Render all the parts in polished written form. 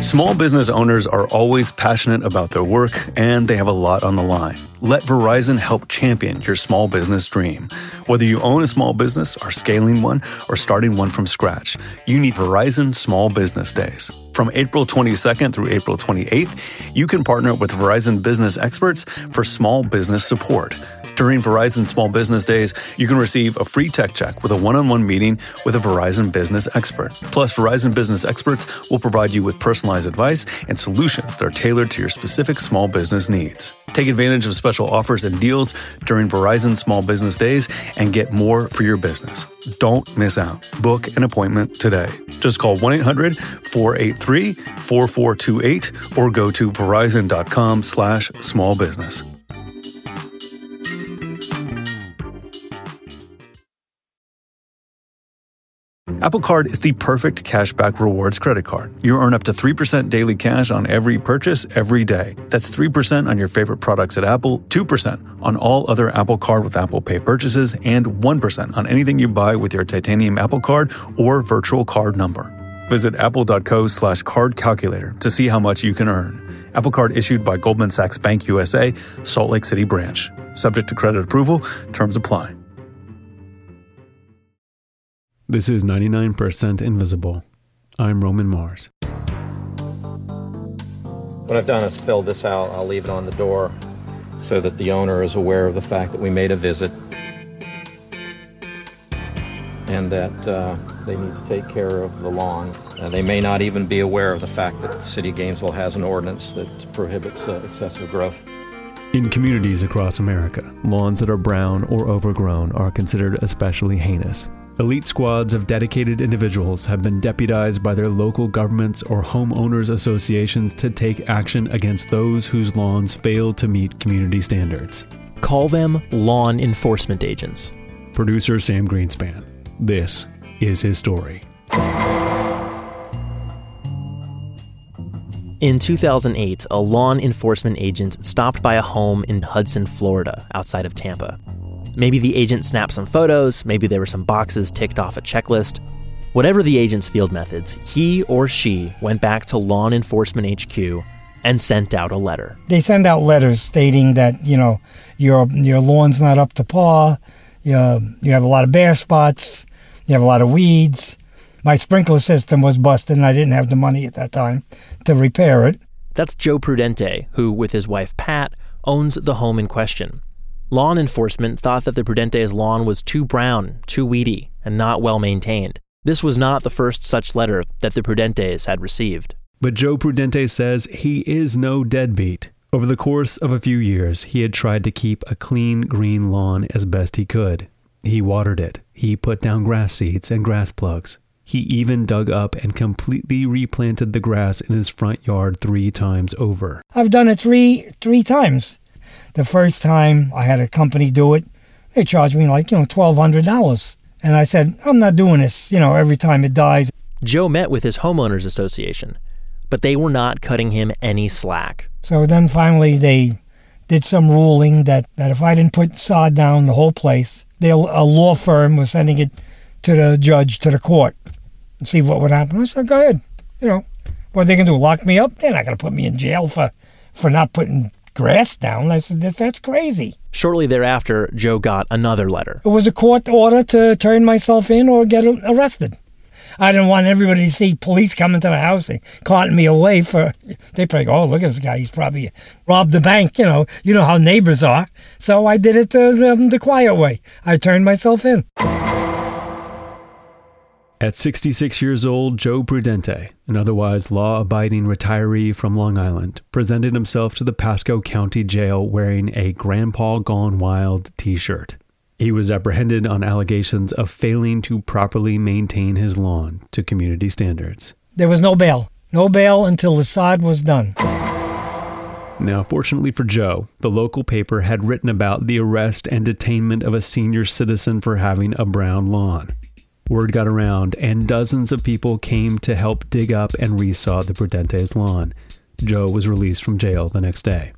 Small business owners are always passionate about their work, and they have a lot on the line. Let Verizon help champion your small business dream. Whether you own a small business, are scaling one, or starting one from scratch, you need Verizon Small Business Days. From April 22nd through April 28th, you can partner with Verizon business experts for small business support. During Verizon Small Business Days, you can receive a free tech check with a one-on-one meeting with a Verizon business expert. Plus, Verizon business experts will provide you with personalized advice and solutions that are tailored to your specific small business needs. Take advantage of special offers and deals during Verizon Small Business Days and get more for your business. Don't miss out. Book an appointment today. Just call 1-800-483-4428 or go to verizon.com/smallbusiness. Apple Card is the perfect cashback rewards credit card. You earn up to 3% daily cash on every purchase every day. That's 3% on your favorite products at Apple, 2% on all other Apple Card with Apple Pay purchases, and 1% on anything you buy with your titanium Apple Card or virtual card number. Visit apple.co/card calculator to see how much you can earn. Apple Card issued by Goldman Sachs Bank USA, Salt Lake City branch. Subject to credit approval. Terms apply. This is 99% Invisible. I'm Roman Mars. What I've done is filled this out. I'll leave it on the door so that the owner is aware of the fact that we made a visit and that they need to take care of the lawn. They may not even be aware of the fact that the city of Gainesville has an ordinance that prohibits excessive growth. In communities across America, lawns that are brown or overgrown are considered especially heinous. Elite squads of dedicated individuals have been deputized by their local governments or homeowners associations to take action against those whose lawns fail to meet community standards. Call them lawn enforcement agents. Producer Sam Greenspan. This is his story. In 2008, a lawn enforcement agent stopped by a home in Hudson, Florida, outside of Tampa. Maybe the agent snapped some photos, maybe there were some boxes ticked off a checklist. Whatever the agent's field methods, he or she went back to Law Enforcement HQ and sent out a letter. They send out letters stating that, your lawn's not up to par, you have a lot of bare spots, you have a lot of weeds. My sprinkler system was busted and I didn't have the money at that time to repair it. That's Joe Prudente, who, with his wife Pat, owns the home in question. Lawn enforcement thought that the Prudentes' lawn was too brown, too weedy, and not well maintained. This was not the first such letter that the Prudentes had received. But Joe Prudente says he is no deadbeat. Over the course of a few years, he had tried to keep a clean green lawn as best he could. He watered it. He put down grass seeds and grass plugs. He even dug up and completely replanted the grass in his front yard 3 times over. I've done it three times. The first time I had a company do it, they charged me $1,200. And I said, I'm not doing this, every time it dies. Joe met with his homeowners association, but they were not cutting him any slack. So then finally they did some ruling that if I didn't put sod down the whole place, a law firm was sending it to the judge, to the court, and see what would happen. I said, go ahead. What are they going to do, lock me up? They're not going to put me in jail for not putting grass down. I said, that's crazy. Shortly thereafter, Joe got another letter. It was a court order to turn myself in or get arrested. I didn't want everybody to see police coming to the house and carting me away they probably go, oh, look at this guy, he's probably robbed the bank, you know how neighbors are. So I did it the quiet way. I turned myself in. At 66 years old, Joe Prudente, an otherwise law-abiding retiree from Long Island, presented himself to the Pasco County Jail wearing a Grandpa Gone Wild t-shirt. He was apprehended on allegations of failing to properly maintain his lawn to community standards. There was no bail. No bail until the sod was done. Now, fortunately for Joe, the local paper had written about the arrest and detainment of a senior citizen for having a brown lawn. Word got around, and dozens of people came to help dig up and resaw the Prudentes' lawn. Joe was released from jail the next day.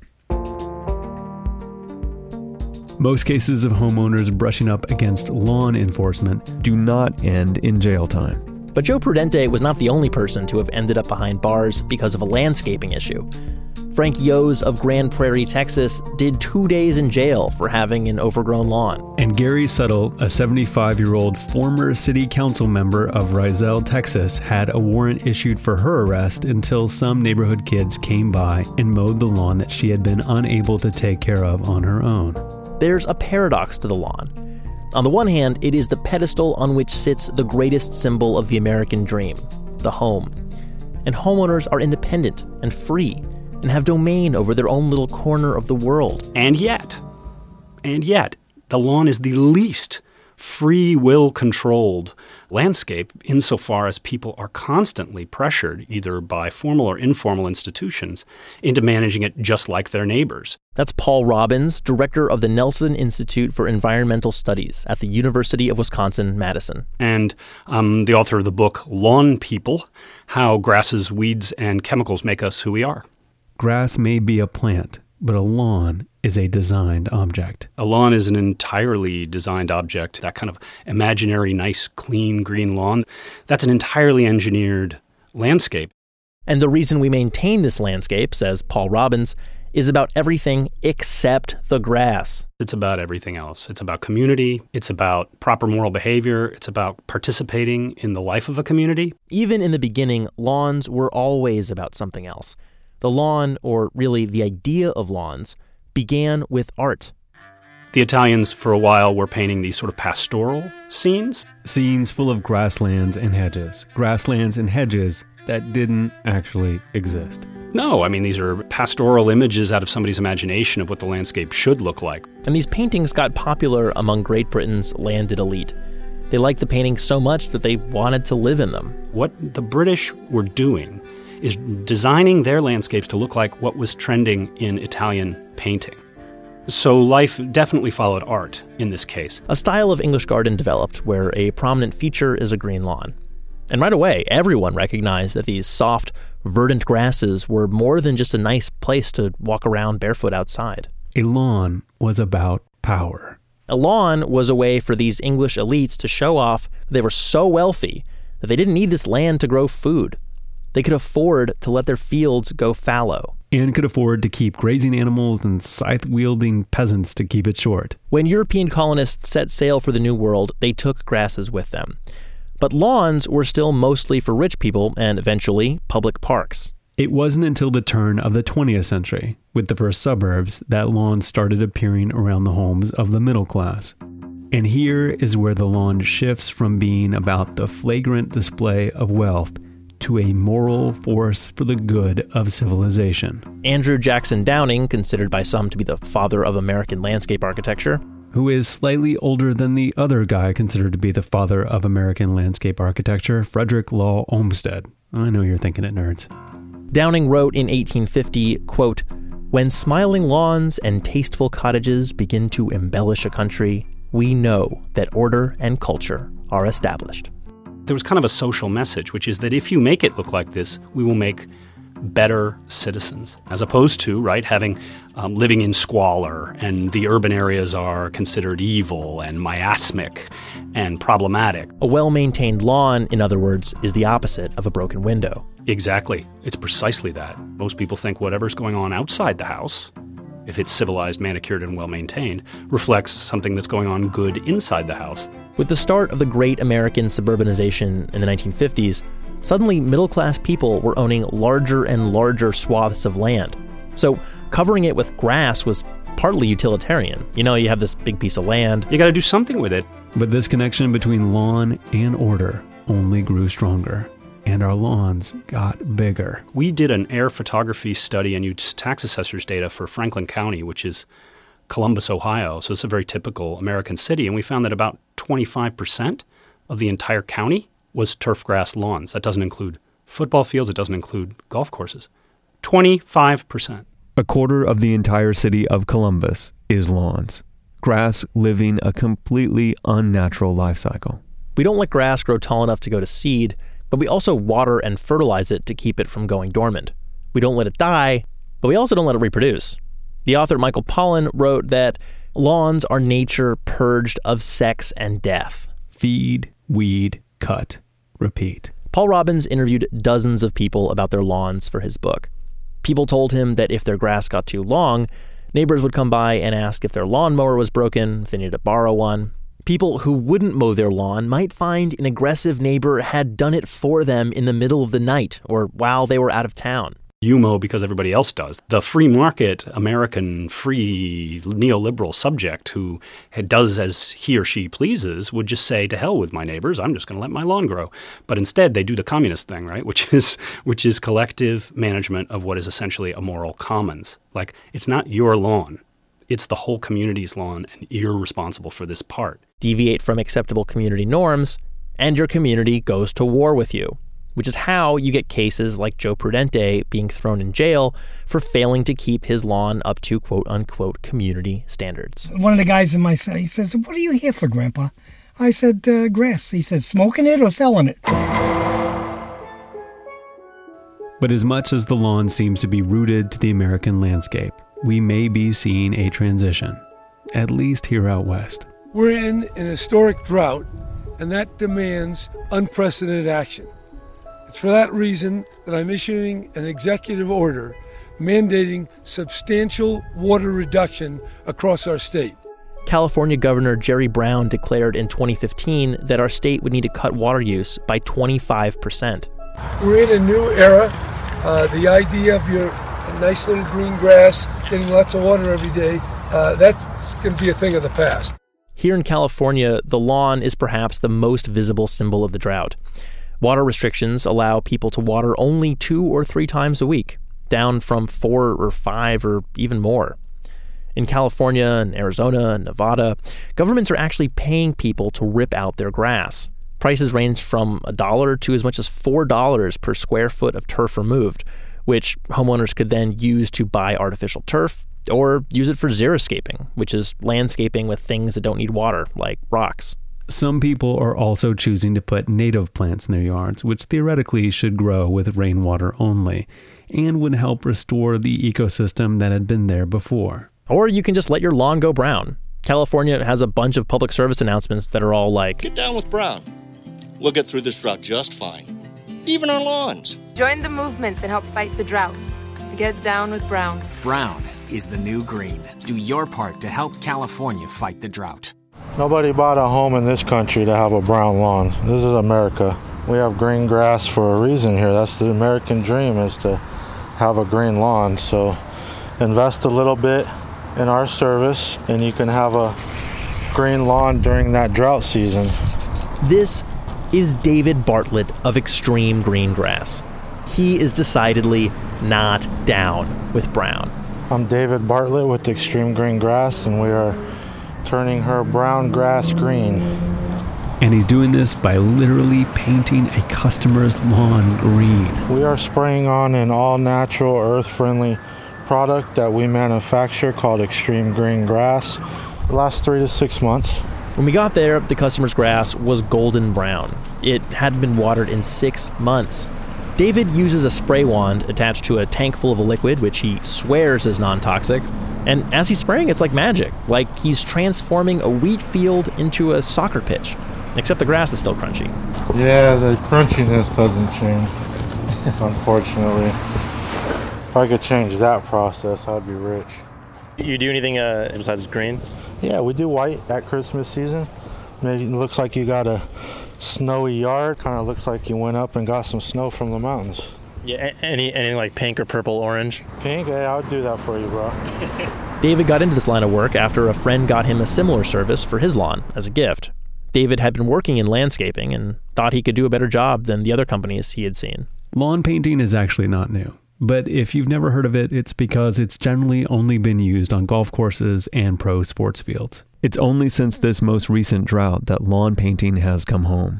Most cases of homeowners brushing up against lawn enforcement do not end in jail time. But Joe Prudente was not the only person to have ended up behind bars because of a landscaping issue. Frank Yose of Grand Prairie, Texas, did 2 days in jail for having an overgrown lawn. And Gary Settle, a 75-year-old former city council member of Rizal, Texas, had a warrant issued for her arrest until some neighborhood kids came by and mowed the lawn that she had been unable to take care of on her own. There's a paradox to the lawn. On the one hand, it is the pedestal on which sits the greatest symbol of the American dream, the home. And homeowners are independent and free and have domain over their own little corner of the world. And yet, the lawn is the least free will controlled landscape insofar as people are constantly pressured, either by formal or informal institutions, into managing it just like their neighbors. That's Paul Robbins, director of the Nelson Institute for Environmental Studies at the University of Wisconsin-Madison. And the author of the book Lawn People, How Grasses, Weeds, and Chemicals Make Us Who We Are. Grass may be a plant, but a lawn is a designed object. A lawn is an entirely designed object. That kind of imaginary, nice, clean, green lawn, that's an entirely engineered landscape. And the reason we maintain this landscape, says Paul Robbins, is about everything except the grass. It's about everything else. It's about community. It's about proper moral behavior. It's about participating in the life of a community. Even in the beginning, lawns were always about something else. The lawn, or really the idea of lawns, began with art. The Italians, for a while, were painting these sort of pastoral scenes. Scenes full of grasslands and hedges. Grasslands and hedges that didn't actually exist. No, I mean, these are pastoral images out of somebody's imagination of what the landscape should look like. And these paintings got popular among Great Britain's landed elite. They liked the paintings so much that they wanted to live in them. What the British were doing is designing their landscapes to look like what was trending in Italian painting. So life definitely followed art in this case. A style of English garden developed where a prominent feature is a green lawn. And right away, everyone recognized that these soft, verdant grasses were more than just a nice place to walk around barefoot outside. A lawn was about power. A lawn was a way for these English elites to show off that they were so wealthy that they didn't need this land to grow food. They could afford to let their fields go fallow. And could afford to keep grazing animals and scythe-wielding peasants to keep it short. When European colonists set sail for the New World, they took grasses with them. But lawns were still mostly for rich people and eventually public parks. It wasn't until the turn of the 20th century, with the first suburbs, that lawns started appearing around the homes of the middle class. And here is where the lawn shifts from being about the flagrant display of wealth to a moral force for the good of civilization. Andrew Jackson Downing, considered by some to be the father of American landscape architecture, who is slightly older than the other guy considered to be the father of American landscape architecture, Frederick Law Olmsted. I know you're thinking it, nerds. Downing wrote in 1850, quote, "When smiling lawns and tasteful cottages begin to embellish a country, we know that order and culture are established." There was kind of a social message, which is that if you make it look like this, we will make better citizens, as opposed to, right, having living in squalor, and the urban areas are considered evil and miasmic and problematic. A well-maintained lawn, in other words, is the opposite of a broken window. Exactly. It's precisely that. Most people think whatever's going on outside the house, if it's civilized, manicured, and well-maintained, reflects something that's going on good inside the house. With the start of the great American suburbanization in the 1950s, suddenly middle-class people were owning larger and larger swaths of land. So covering it with grass was partly utilitarian. You know, you have this big piece of land. You got to do something with it. But this connection between lawn and order only grew stronger, and our lawns got bigger. We did an air photography study and used tax assessor's data for Franklin County, which is Columbus, Ohio. So it's a very typical American city. And we found that about 25% of the entire county was turf grass lawns. That doesn't include football fields. It doesn't include golf courses. 25%. A quarter of the entire city of Columbus is lawns. Grass living a completely unnatural life cycle. We don't let grass grow tall enough to go to seed, but we also water and fertilize it to keep it from going dormant. We don't let it die, but we also don't let it reproduce. The author Michael Pollan wrote that lawns are nature purged of sex and death. Feed, weed, cut. repeat. Paul Robbins interviewed dozens of people about their lawns for his book. People told him that if their grass got too long, neighbors would come by and ask if their lawnmower was broken, if they needed to borrow one. People who wouldn't mow their lawn might find an aggressive neighbor had done it for them in the middle of the night or while they were out of town. You mow because everybody else does. The free market, American free neoliberal subject who does as he or she pleases would just say, to hell with my neighbors, I'm just going to let my lawn grow. But instead, they do the communist thing, right? Which is collective management of what is essentially a moral commons. Like, it's not your lawn. It's the whole community's lawn, and you're responsible for this part. Deviate from acceptable community norms, and your community goes to war with you, which is how you get cases like Joe Prudente being thrown in jail for failing to keep his lawn up to quote-unquote community standards. One of the guys in my set, he says, "What are you here for, Grandpa?" I said, "Grass." He said, "Smoking it or selling it?" But as much as the lawn seems to be rooted to the American landscape, we may be seeing a transition, at least here out west. We're in an historic drought, and that demands unprecedented action. It's for that reason that I'm issuing an executive order mandating substantial water reduction across our state. California Governor Jerry Brown declared in 2015 that our state would need to cut water use by 25%. We're in a new era. The idea of your nice little green grass getting lots of water every day, that's going to be a thing of the past. Here in California, the lawn is perhaps the most visible symbol of the drought. Water restrictions allow people to water only 2 or 3 times a week, down from 4 or 5 or even more. In California and Arizona and Nevada, governments are actually paying people to rip out their grass. Prices range from $1 to as much as $4 per square foot of turf removed, which homeowners could then use to buy artificial turf or use it for xeriscaping, which is landscaping with things that don't need water, like rocks. Some people are also choosing to put native plants in their yards, which theoretically should grow with rainwater only and would help restore the ecosystem that had been there before. Or you can just let your lawn go brown. California has a bunch of public service announcements that are all like, "Get down with brown. We'll get through this drought just fine. Even our lawns." Join the movements and help fight the drought. Get down with brown. Brown is the new green. Do your part to help California fight the drought. Nobody bought a home in this country to have a brown lawn. This is America. We have green grass for a reason here. That's the American dream, is to have a green lawn. So invest a little bit in our service and you can have a green lawn during that drought season. This is David Bartlett of Extreme Green Grass. He is decidedly not down with brown. I'm David Bartlett with Extreme Green Grass, and we are turning her brown grass green. And he's doing this by literally painting a customer's lawn green. We are spraying on an all-natural, earth-friendly product that we manufacture called Extreme Green Grass. It lasts 3 to 6 months. When we got there, the customer's grass was golden brown. It hadn't been watered in 6 months. David uses a spray wand attached to a tank full of a liquid, which he swears is non-toxic. And as he's spraying, it's like magic, like he's transforming a wheat field into a soccer pitch, except the grass is still crunchy. Yeah, the crunchiness doesn't change, unfortunately. If I could change that process, I'd be rich. You do anything besides green? Yeah, we do white at Christmas season. Maybe it looks like you got a snowy yard. Kind of looks like you went up and got some snow from the mountains. Yeah, anything like pink or purple, orange? Pink? Yeah, I would do that for you, bro. David got into this line of work after a friend got him a similar service for his lawn as a gift. David had been working in landscaping and thought he could do a better job than the other companies he had seen. Lawn painting is actually not new. But if you've never heard of it, it's because it's generally only been used on golf courses and pro sports fields. It's only since this most recent drought that lawn painting has come home.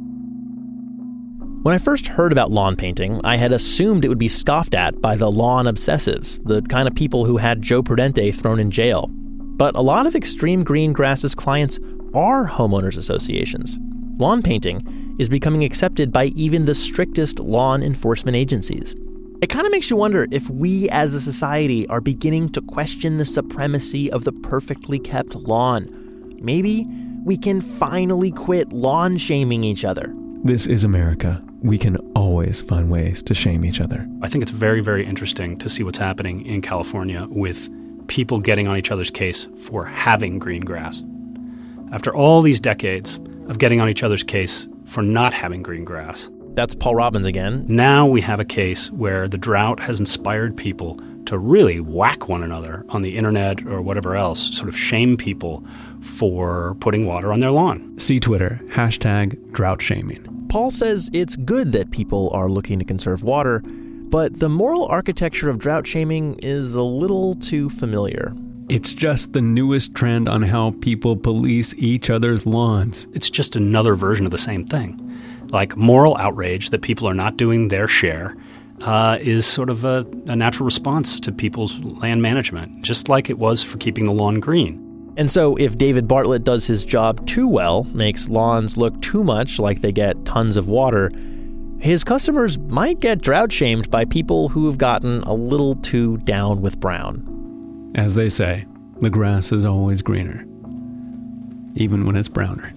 When I first heard about lawn painting, I had assumed it would be scoffed at by the lawn obsessives, the kind of people who had Joe Prudente thrown in jail. But a lot of Extreme Green Grass's clients are homeowners associations. Lawn painting is becoming accepted by even the strictest lawn enforcement agencies. It kind of makes you wonder if we as a society are beginning to question the supremacy of the perfectly kept lawn. Maybe we can finally quit lawn shaming each other. This is America. We can always find ways to shame each other. I think it's very, very interesting to see what's happening in California with people getting on each other's case for having green grass. After all these decades of getting on each other's case for not having green grass. That's Paul Robbins again. Now we have a case where the drought has inspired people to really whack one another on the internet or whatever else, sort of shame people for putting water on their lawn. See Twitter, #DroughtShaming. Paul says it's good that people are looking to conserve water, but the moral architecture of drought shaming is a little too familiar. It's just the newest trend on how people police each other's lawns. It's just another version of the same thing. Like moral outrage that people are not doing their share is sort of a natural response to people's land management, just like it was for keeping the lawn green. And so if David Bartlett does his job too well, makes lawns look too much like they get tons of water, his customers might get drought shamed by people who have gotten a little too down with brown. As they say, the grass is always greener, even when it's browner.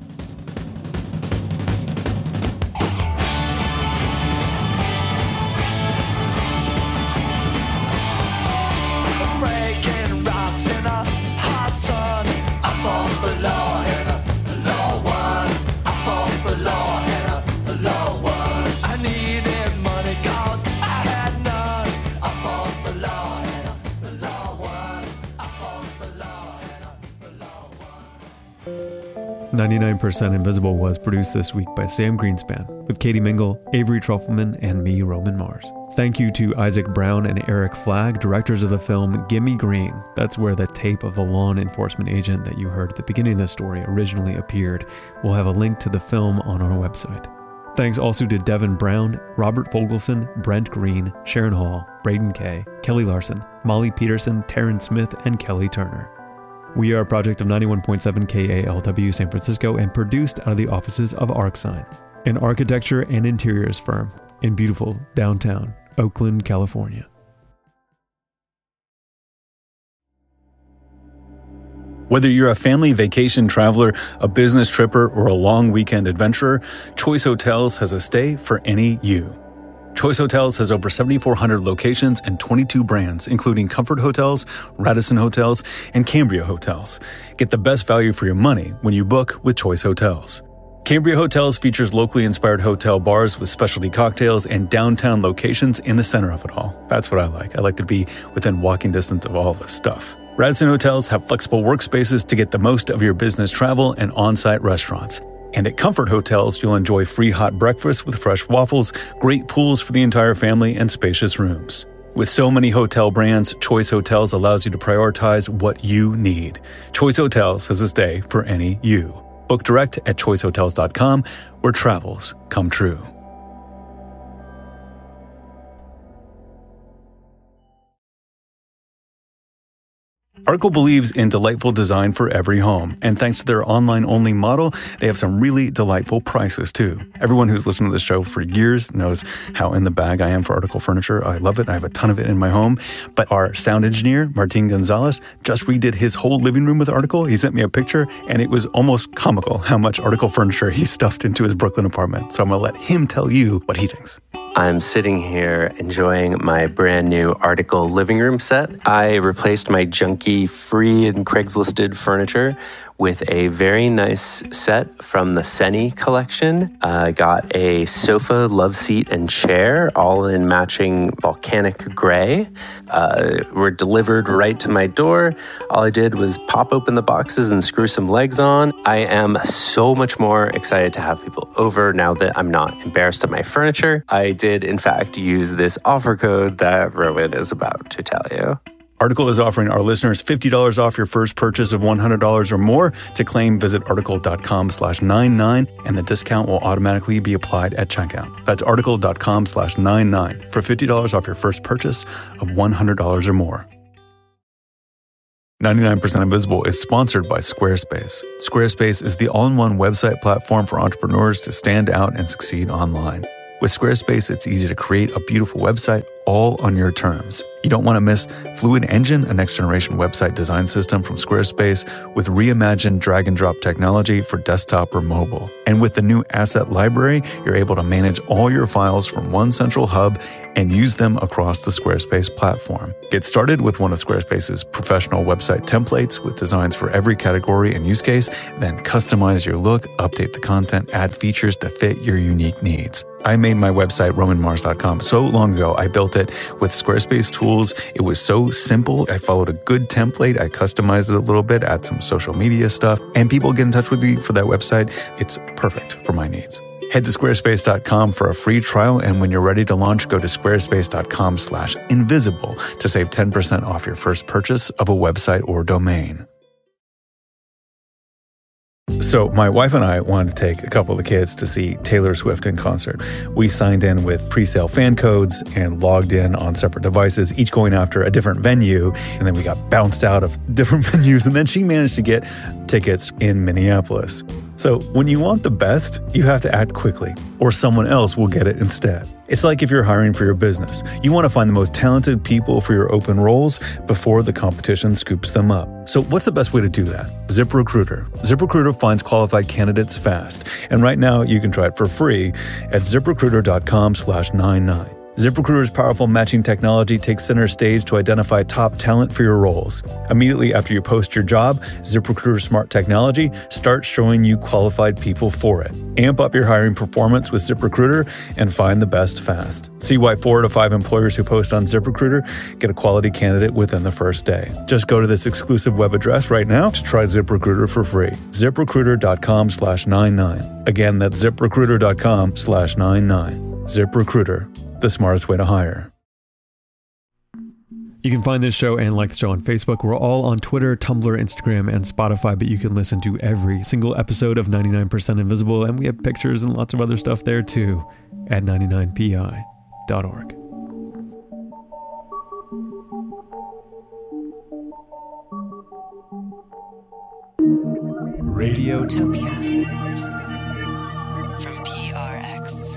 "99% Invisible" was produced this week by Sam Greenspan, with Katie Mingle, Avery Trufelman, and me, Roman Mars. Thank you to Isaac Brown and Eric Flagg, directors of the film Gimme Green. That's where the tape of the lawn enforcement agent that you heard at the beginning of the story originally appeared. We'll have a link to the film on our website. Thanks also to Devin Brown, Robert Fogelson, Brent Green, Sharon Hall, Braden Kay, Kelly Larson, Molly Peterson, Taryn Smith, and Kelly Turner. We are a project of 91.7 KALW San Francisco and produced out of the offices of ArcSign, an architecture and interiors firm in beautiful downtown Oakland, California. Whether you're a family vacation traveler, a business tripper, or a long weekend adventurer, Choice Hotels has a stay for any you. Choice Hotels has over 7,400 locations and 22 brands, including Comfort Hotels, Radisson Hotels, and Cambria Hotels. Get the best value for your money when you book with Choice Hotels. Cambria Hotels features locally inspired hotel bars with specialty cocktails and downtown locations in the center of it all. That's what I like. I like to be within walking distance of all this stuff. Radisson Hotels have flexible workspaces to get the most of your business travel and on-site restaurants. And at Comfort Hotels, you'll enjoy free hot breakfast with fresh waffles, great pools for the entire family, and spacious rooms. With so many hotel brands, Choice Hotels allows you to prioritize what you need. Choice Hotels has a stay for any you. Book direct at choicehotels.com, where travels come true. Article believes in delightful design for every home, and thanks to their online-only model, they have some really delightful prices too. Everyone who's listened to this show for years knows how in the bag I am for Article furniture. I love it. I have a ton of it in my home. But our sound engineer, Martin Gonzalez, just redid his whole living room with Article. He sent me a picture, and it was almost comical how much Article furniture he stuffed into his Brooklyn apartment. So I'm going to let him tell you what he thinks. I'm sitting here enjoying my brand new Article living room set. I replaced my junky free and Craigslisted furniture with a very nice set from the Seni collection. I got a sofa, love seat, and chair, all in matching volcanic gray. Were delivered right to my door. All I did was pop open the boxes and screw some legs on. I am so much more excited to have people over now that I'm not embarrassed of my furniture. I did, in fact, use this offer code that Rowan is about to tell you. Article is offering our listeners $50 off your first purchase of $100 or more. To claim, visit article.com/99, and the discount will automatically be applied at checkout. That's article.com/99 for $50 off your first purchase of $100 or more. 99% Invisible is sponsored by Squarespace. Squarespace is the all-in-one website platform for entrepreneurs to stand out and succeed online. With Squarespace, it's easy to create a beautiful website all on your terms. You don't want to miss Fluid Engine, a next-generation website design system from Squarespace with reimagined drag-and-drop technology for desktop or mobile. And with the new Asset Library, you're able to manage all your files from one central hub and use them across the Squarespace platform. Get started with one of Squarespace's professional website templates with designs for every category and use case, then customize your look, update the content, add features to fit your unique needs. I made my website, romanmars.com, so long ago. I built it with Squarespace tools. It was so simple. I followed a good template. I customized it a little bit, add some social media stuff, and people get in touch with me for that website. It's perfect for my needs. Head to squarespace.com for a free trial, and when you're ready to launch, go to squarespace.com/invisible to save 10% off your first purchase of a website or domain. So my wife and I wanted to take a couple of the kids to see Taylor Swift in concert. We signed in with pre-sale fan codes and logged in on separate devices, each going after a different venue. And then we got bounced out of different venues. And then she managed to get tickets in Minneapolis. So when you want the best, you have to act quickly, or someone else will get it instead. It's like if you're hiring for your business. You want to find the most talented people for your open roles before the competition scoops them up. So what's the best way to do that? ZipRecruiter. ZipRecruiter finds qualified candidates fast. And right now you can try it for free at ZipRecruiter.com/99. ZipRecruiter's powerful matching technology takes center stage to identify top talent for your roles. Immediately after you post your job, ZipRecruiter's smart technology starts showing you qualified people for it. Amp up your hiring performance with ZipRecruiter and find the best fast. See why 4 to 5 employers who post on ZipRecruiter get a quality candidate within the first day. Just go to this exclusive web address right now to try ZipRecruiter for free. ZipRecruiter.com/99. Again, that's ZipRecruiter.com/99. ZipRecruiter. The smartest way to hire. You can find this show and like the show on Facebook. We're all on Twitter, Tumblr, Instagram, and Spotify, but you can listen to every single episode of 99% Invisible, and we have pictures and lots of other stuff there too at 99pi.org. Radiotopia from PRX.